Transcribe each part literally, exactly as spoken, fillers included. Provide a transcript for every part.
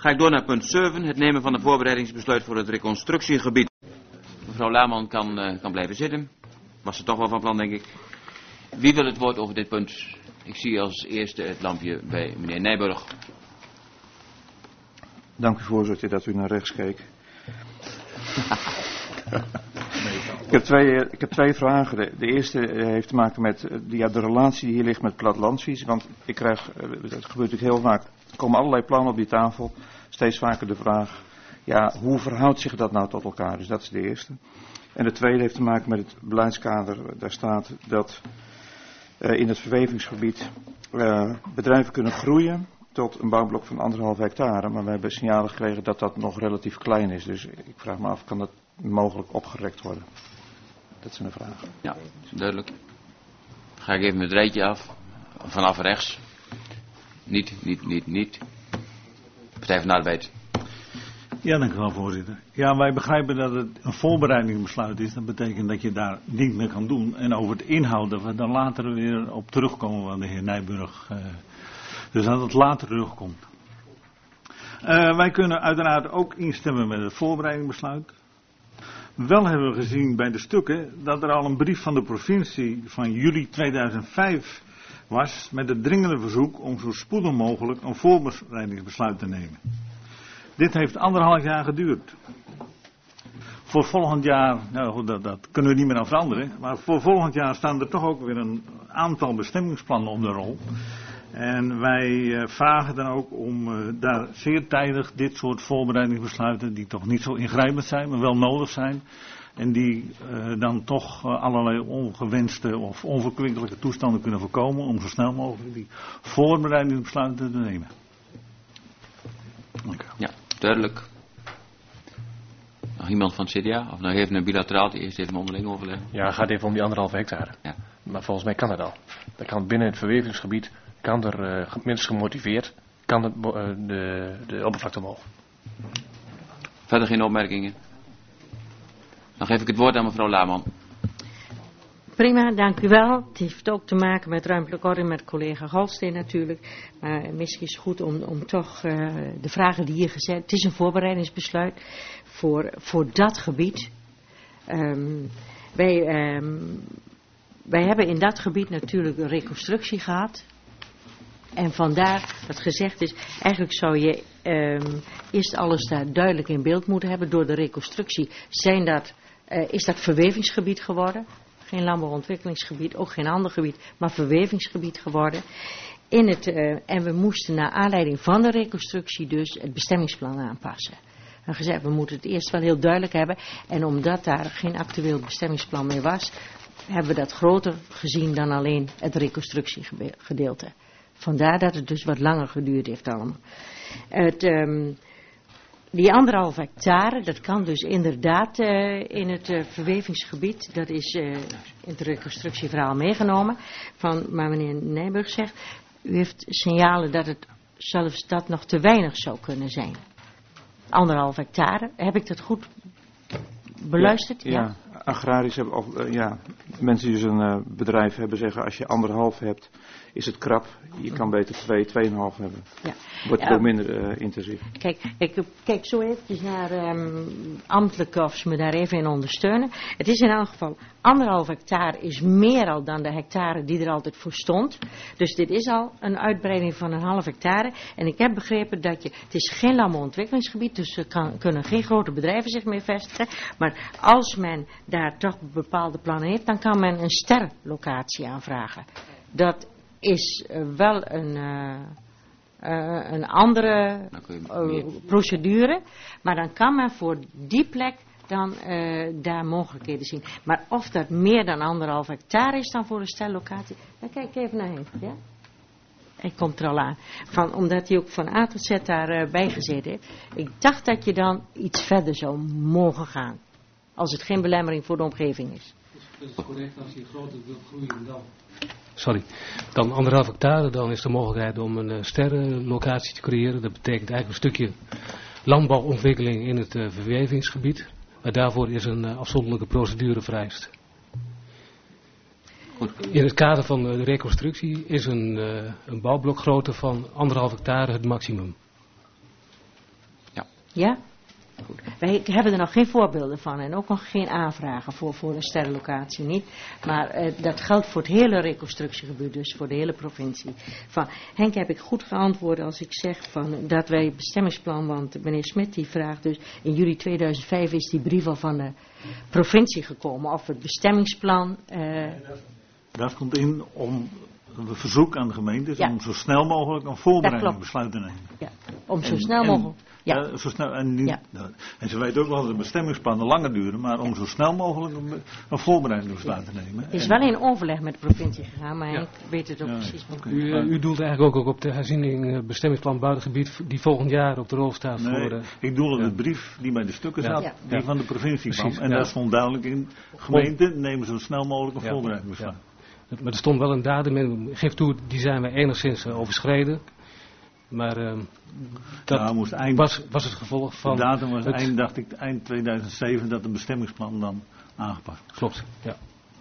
Ga ik door naar punt zeven, het nemen van een voorbereidingsbesluit voor het reconstructiegebied. Mevrouw Laarman kan, uh, kan blijven zitten. Was ze toch wel van plan, denk ik. Wie wil het woord over dit punt? Ik zie als eerste het lampje bij meneer Nijburg. Dank u, voorzitter, dat u naar rechts keek. ik, heb twee, ik heb twee vragen. De, de eerste heeft te maken met de, ja, de relatie die hier ligt met plattelandsvisie. Want ik krijg, dat gebeurt natuurlijk heel vaak, er komen allerlei plannen op die tafel. Steeds vaker de vraag, ja, hoe verhoudt zich dat nou tot elkaar? Dus dat is de eerste. En de tweede heeft te maken met het beleidskader. Daar staat dat uh, in het verwevingsgebied uh, bedrijven kunnen groeien tot een bouwblok van anderhalf hectare. Maar we hebben signalen gekregen dat dat nog relatief klein is. Dus ik vraag me af, kan dat mogelijk opgerekt worden? Dat zijn de vragen. Ja, duidelijk. Ga ik even het rijtje af. Vanaf rechts. Niet, niet, niet, niet. Partij van de Arbeid. Ja, dank u wel, voorzitter. Ja, wij begrijpen dat het een voorbereidingsbesluit is. Dat betekent dat je daar niet meer kan doen. En over het inhoud, dat we dan later weer op terugkomen van de heer Nijburg. Uh, dus dat het later terugkomt. Uh, wij kunnen uiteraard ook instemmen met het voorbereidingsbesluit. Wel hebben we gezien bij de stukken dat er al een brief van de provincie van juli tweeduizend vijf was met het dringende verzoek om zo spoedig mogelijk een voorbereidingsbesluit te nemen. Dit heeft anderhalf jaar geduurd. Voor volgend jaar, nou dat, dat kunnen we niet meer aan veranderen, maar voor volgend jaar staan er toch ook weer een aantal bestemmingsplannen op de rol. En wij uh, vragen dan ook om uh, daar zeer tijdig dit soort voorbereidingsbesluiten, die toch niet zo ingrijpend zijn, maar wel nodig zijn. En die uh, dan toch uh, allerlei ongewenste of onverkwikkelijke toestanden kunnen voorkomen om zo snel mogelijk die voorbereidingsbesluiten te nemen. Dank u. Ja, duidelijk. Nog iemand van het C D A? Of nog even een bilateraal, eerst even onderling overleggen? Ja, het gaat even om die anderhalve hectare. Ja. Maar volgens mij kan dat al. Dat kan binnen het verwevingsgebied, kan er uh, minstens gemotiveerd, kan het, uh, de, de oppervlakte omhoog. Verder geen opmerkingen? Dan geef ik het woord aan mevrouw Laarman. Prima, dank u wel. Het heeft ook te maken met ruimtelijke ordening met collega Galsteen natuurlijk. Maar misschien is het goed om, om toch uh, de vragen die hier gezet. Het is een voorbereidingsbesluit voor, voor dat gebied. Um, wij, um, wij hebben in dat gebied natuurlijk een reconstructie gehad. En vandaar dat gezegd is, eigenlijk zou je um, eerst alles daar duidelijk in beeld moeten hebben. Door de reconstructie zijn dat, uh, is dat verwevingsgebied geworden. Geen landbouwontwikkelingsgebied, ook geen ander gebied, maar verwevingsgebied geworden. In het, uh, en we moesten naar aanleiding van de reconstructie dus het bestemmingsplan aanpassen. En gezegd, we moeten het eerst wel heel duidelijk hebben. En omdat daar geen actueel bestemmingsplan meer was, hebben we dat groter gezien dan alleen het reconstructiegedeelte. Vandaar dat het dus wat langer geduurd heeft allemaal. Het, um, die anderhalf hectare, dat kan dus inderdaad uh, in het uh, verwevingsgebied, dat is uh, in het reconstructieverhaal meegenomen. Van, maar meneer Nijburg zegt, u heeft signalen dat het zelfs dat nog te weinig zou kunnen zijn. Anderhalf hectare, heb ik dat goed beluisterd? Ja, ja. ja. Agrarisch hebben, of uh, ja, mensen die dus een uh, bedrijf hebben zeggen, als je anderhalf hebt, is het krap. Je kan beter twee, tweeënhalf hebben. Ja. Wordt veel ja. minder uh, intensief. Kijk, ik kijk zo eventjes naar um, ambtelijke of ze me daar even in ondersteunen. Het is in elk geval, anderhalf hectare is meer al dan de hectare die er altijd voor stond. Dus dit is al een uitbreiding van een half hectare. En ik heb begrepen dat je, het is geen landbouwontwikkelingsgebied, dus er kan, kunnen geen grote bedrijven zich meer vestigen. Maar als men daar toch bepaalde plannen heeft, dan kan men een sterlocatie aanvragen. Dat is uh, wel een, uh, uh, een andere uh, procedure, maar dan kan men voor die plek dan uh, daar mogelijkheden zien. Maar of dat meer dan anderhalf hectare is dan voor een sterlocatie, dan kijk ik even naar hem. Ja? Hij komt er al aan. Van, omdat hij ook van A tot Z daar uh, bij gezeten heeft. Ik dacht dat je dan iets verder zou mogen gaan. Als het geen belemmering voor de omgeving is. Dat is correct als je groter wilt groeien dan. Sorry, dan anderhalf hectare, dan is de mogelijkheid om een uh, sterrenlocatie te creëren. Dat betekent eigenlijk een stukje landbouwontwikkeling in het uh, verwevingsgebied. Maar daarvoor is een uh, afzonderlijke procedure vereist. Goed. In het kader van uh, de reconstructie is een, uh, een bouwblokgrootte van anderhalf hectare het maximum. Ja? Goed. Wij hebben er nog geen voorbeelden van en ook nog geen aanvragen voor, voor een sterrenlocatie niet. Maar uh, dat geldt voor het hele reconstructiegebied, dus voor de hele provincie. Van, Henk, heb ik goed geantwoord als ik zeg van, dat wij het bestemmingsplan, want meneer Smit die vraagt dus, in juli tweeduizend vijf is die brief al van de provincie gekomen of het bestemmingsplan... Uh, dat komt in om een verzoek aan de gemeentes ja. om zo snel mogelijk een voorbereidingsbesluit te nemen. Ja, om zo en, snel mogelijk... En, Ja. Uh, zo snel, en, niet, ja. uh, en ze weten ook wel dat de bestemmingsplannen langer duren, maar om zo snel mogelijk een, een voorbereidingsbesluit te nemen. Het is en, wel in overleg met de provincie gegaan, maar ja. ik weet het ook ja, ja, precies. okay. U, uh, u doelt eigenlijk ook op de herziening uh, bestemmingsplan buitengebied die volgend jaar op de rol staat nee, voor... Uh, ik doel op ja. de brief die bij de stukken zat, ja. die ja. van de provincie precies, kwam. En ja. daar stond duidelijk in, gemeenten nemen zo snel mogelijk een ja. voorbereidingsbesluit. Ja. Maar er stond wel een datum in, geef toe, die zijn we enigszins uh, overschreden. Maar uh, dat ja, moest eind, was, was het gevolg van... De datum was het, eind, dacht ik, eind tweeduizend zeven dat het bestemmingsplan dan aangepast. Klopt, ja.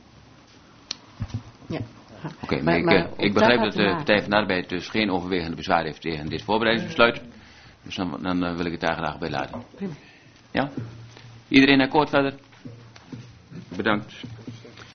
Ja. Oké, okay, maar, maar ik, maar ik begrijp dat de Partij van de Arbeid dus geen overwegende bezwaar heeft tegen dit voorbereidingsbesluit. Dus dan, dan uh, wil ik het daar graag bij laten. Ja? Iedereen akkoord verder? Bedankt.